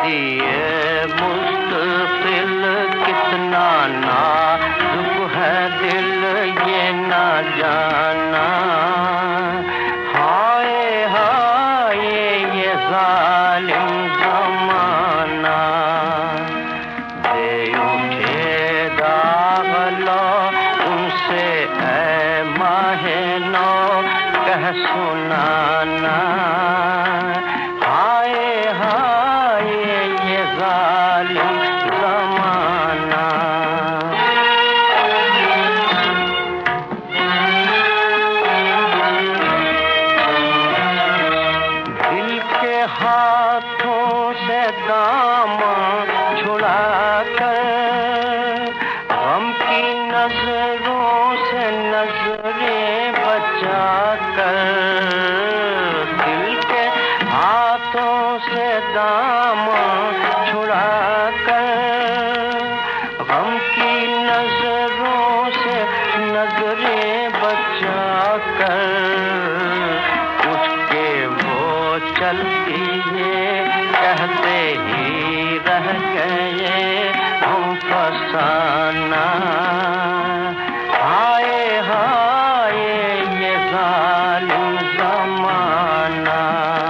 ये मुस्तकिल कितना नाजुक है दिल ये ना जाना। हाय हाय ये जालिम ज़माना, दे उठे दाग लो उनसे ऐ माहे नौ कह सुनाना। हाय हाय ये जालिम ज़माना। दिल के हाथों से दामन छुड़ा कर, गम की नजरों से नजरें बचा कर, दिल के हाथों से दामन छुड़ा कर, गम की नजरों से नजरें बचा कर, उठ के वो चल दिए कहते ही रह गए हम फसाना। हाय हाय ये जालिम ज़माना।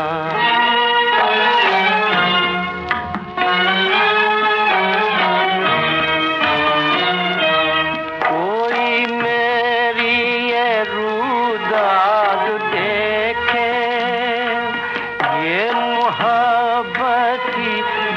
कोई मेरी ये रूदाद देखे, ये मोहब्बत की